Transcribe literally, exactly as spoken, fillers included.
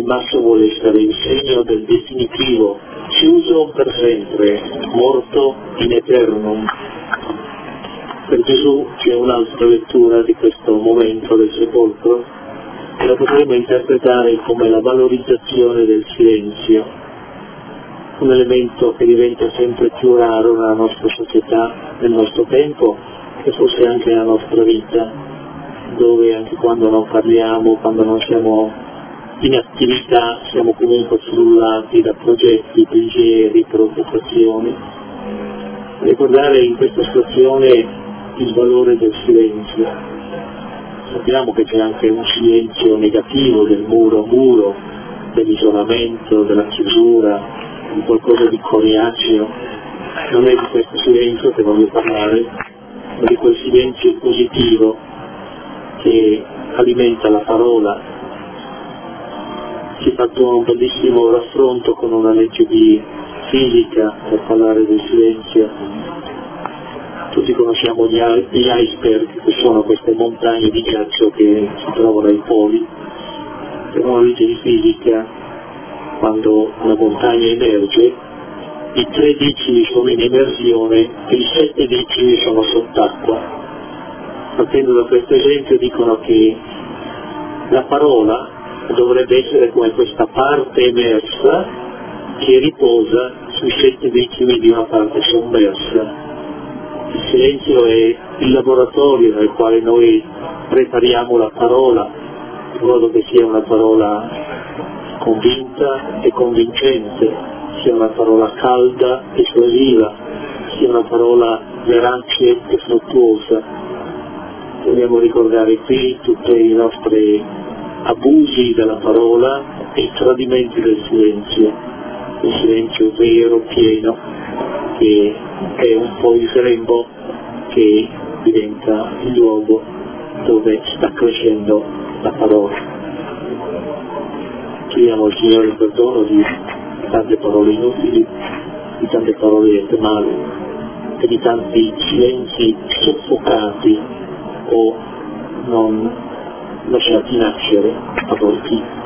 il masso vuole essere il segno del definitivo, chiuso per sempre, morto in eternum. Per Gesù c'è un'altra lettura di questo momento del sepolcro che la potremmo interpretare come la valorizzazione del silenzio, un elemento che diventa sempre più raro nella nostra società, nel nostro tempo e forse anche nella nostra vita, dove anche quando non parliamo, quando non siamo in attività, siamo comunque frullati da progetti, pensieri, preoccupazioni. Ricordare in questa situazione il valore del silenzio. Sappiamo che c'è anche un silenzio negativo del muro a muro, dell'isolamento, della chiusura, di qualcosa di coriaceo. Non è di questo silenzio che voglio parlare, ma di quel silenzio positivo che alimenta la parola. Si è fatto un bellissimo raffronto con una legge di fisica per parlare del silenzio. Tutti conosciamo gli, gli iceberg, che sono queste montagne di ghiaccio che si trovano ai poli. Per una legge di fisica, quando una montagna emerge, i tre decimi sono in emersione e i sette decimi sono sott'acqua. Partendo da questo esempio dicono che la parola dovrebbe essere come questa parte emersa che riposa sui sette decimi di una parte sommersa. Il silenzio è il laboratorio nel quale noi prepariamo la parola, in modo che sia una parola convinta e convincente, sia una parola calda e esplosiva, sia una parola verace e fruttuosa. Dobbiamo ricordare qui tutti i nostri abusi della parola e i tradimenti del silenzio, il silenzio vero, pieno, che è un po' il grembo che diventa il luogo dove sta crescendo la parola. Chiediamo al Signore il perdono di tante parole inutili, di tante parole dette male e di tanti silenzi soffocati o non lasciati nascere a volte.